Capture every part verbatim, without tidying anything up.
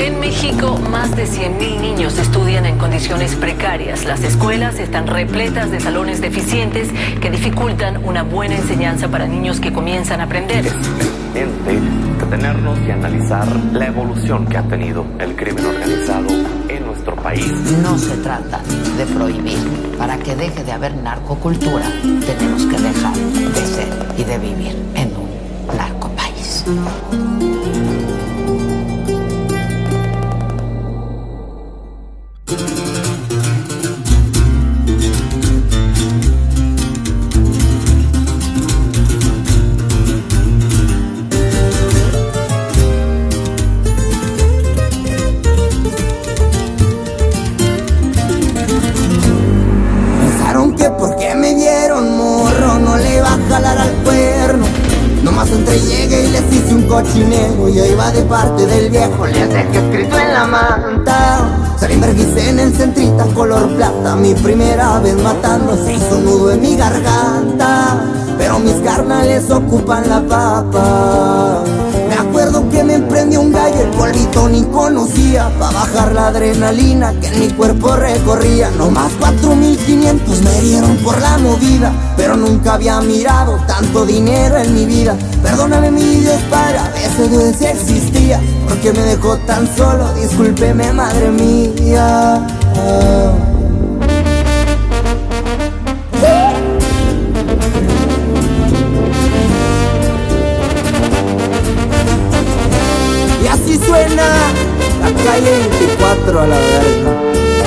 En México, más de cien mil niños estudian en condiciones precarias. Las escuelas están repletas de salones deficientes que dificultan una buena enseñanza para niños que comienzan a aprender. Es urgente detenernos y analizar la evolución que ha tenido el crimen organizado en nuestro país. No se trata de prohibir. Para que deje de haber narcocultura, tenemos que dejar de ser y de vivir en un narcopaís. Entre llegué y les hice un cochinero y ahí va de parte del viejo, les dejé escrito en la manta. Se enverguicé en el centrita color plata, mi primera vez matando se hizo un nudo en mi garganta. Pero mis carnales ocupan la papa. Me acuerdo que me prendió un gallo, el polvito ni conocía, pa' bajar la adrenalina que en mi cuerpo recorría. Nomás cuatro mil quinientos me dieron por la movida, pero nunca había mirado tanto dinero en mi vida. Perdóname mi Dios padre, a veces dudé si existía, porque me dejó tan solo, discúlpeme madre mía. Ah. Y así suena la calle veinticuatro a la verga.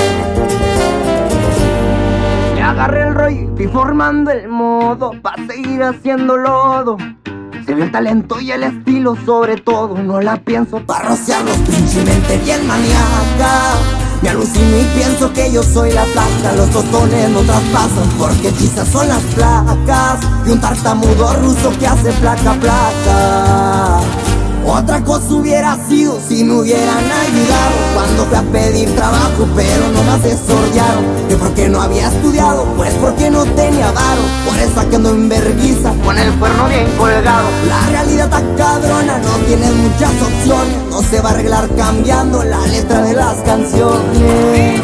Le agarré el rollo y fui formando el modo pa' seguir haciendo lodo. Se vio el talento y el estilo sobre todo, no la pienso pa' rociarlos, pinche mente bien maníaca. Me alucino y pienso que yo soy la placa, los tostones no traspasan porque quizás son las placas de un tartamudo ruso que hace placa placa. Otra cosa hubiera sido si me hubieran ayudado cuando fui a pedir trabajo, pero no me asesoraron. Que porque no había estudiado, pues porque no tenía varo. Por eso aquí ando en vergüenza, con el cuerno bien colgado. La realidad está cabrona, no tienes muchas opciones. No se va a arreglar cambiando la letra de las canciones.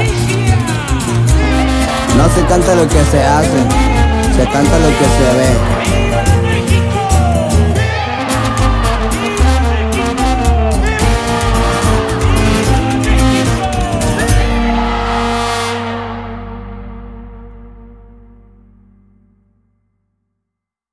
No se canta lo que se hace, se canta lo que se ve.